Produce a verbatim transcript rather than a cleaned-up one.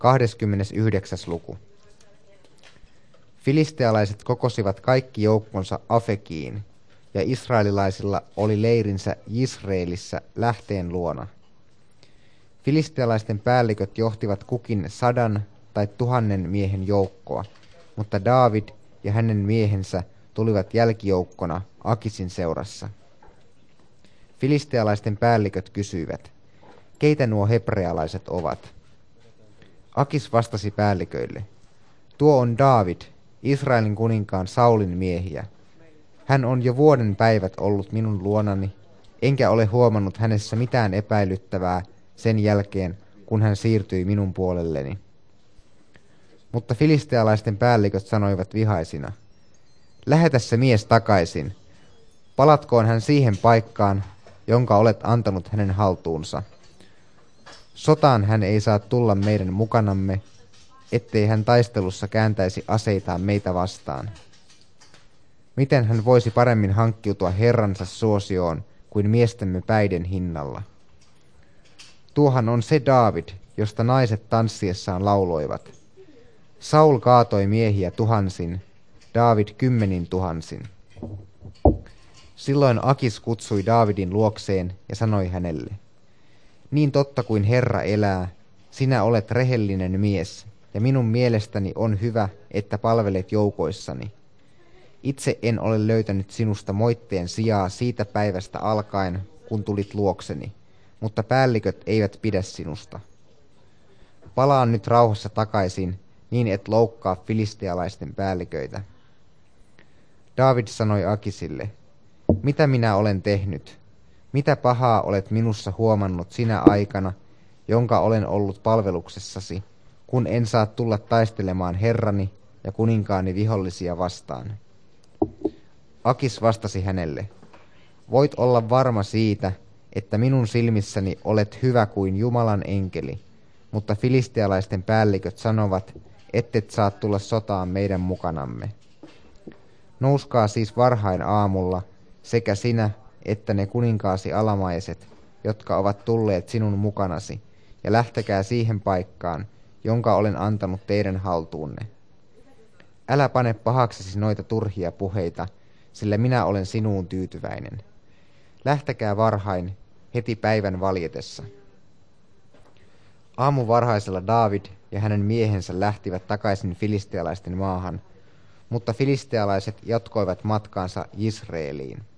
kahdeskymmenesyhdeksäs luku. Filistealaiset kokosivat kaikki joukkonsa Afekiin, ja israelilaisilla oli leirinsä Jisreelissä lähteen luona. Filistealaisten päälliköt johtivat kukin sadan tai tuhannen miehen joukkoa, mutta Daavid ja hänen miehensä tulivat jälkijoukkona Akisin seurassa. Filistealaisten päälliköt kysyivät, keitä nuo hebrealaiset ovat? Akis vastasi päälliköille, tuo on Daavid, Israelin kuninkaan Saulin miehiä. Hän on jo vuoden päivät ollut minun luonani, enkä ole huomannut hänessä mitään epäilyttävää sen jälkeen, kun hän siirtyi minun puolelleni. Mutta filistealaisten päälliköt sanoivat vihaisina, lähetä se mies takaisin, palatkoon hän siihen paikkaan, jonka olet antanut hänen haltuunsa. Sotaan hän ei saa tulla meidän mukanamme, ettei hän taistelussa kääntäisi aseitaan meitä vastaan. Miten hän voisi paremmin hankkiutua Herransa suosioon kuin miestemme päiden hinnalla? Tuohan on se Daavid, josta naiset tanssiessaan lauloivat. Saul kaatoi miehiä tuhansin, Daavid kymmenin tuhansin. Silloin Akis kutsui Daavidin luokseen ja sanoi hänelle, niin totta kuin Herra elää, sinä olet rehellinen mies, ja minun mielestäni on hyvä, että palvelet joukoissani. Itse en ole löytänyt sinusta moitteen sijaa siitä päivästä alkaen, kun tulit luokseni, mutta päälliköt eivät pidä sinusta. Palaan nyt rauhassa takaisin, niin et loukkaa filistealaisten päälliköitä. Daavid sanoi Akisille, mitä minä olen tehnyt? Mitä pahaa olet minussa huomannut sinä aikana, jonka olen ollut palveluksessasi, kun en saa tulla taistelemaan herrani ja kuninkaani vihollisia vastaan? Akis vastasi hänelle, voit olla varma siitä, että minun silmissäni olet hyvä kuin Jumalan enkeli, mutta filistealaisten päälliköt sanovat, ettet saa tulla sotaan meidän mukanamme. Nouskaa siis varhain aamulla, sekä sinä että ne kuninkaasi alamaiset, jotka ovat tulleet sinun mukanasi, ja lähtekää siihen paikkaan, jonka olen antanut teidän haltuunne. Älä pane pahaksesi noita turhia puheita, sillä minä olen sinuun tyytyväinen. Lähtekää varhain, heti päivän valjetessa. Aamuvarhaisella Daavid ja hänen miehensä lähtivät takaisin filistealaisten maahan, mutta filistealaiset jatkoivat matkaansa Jisreeliin.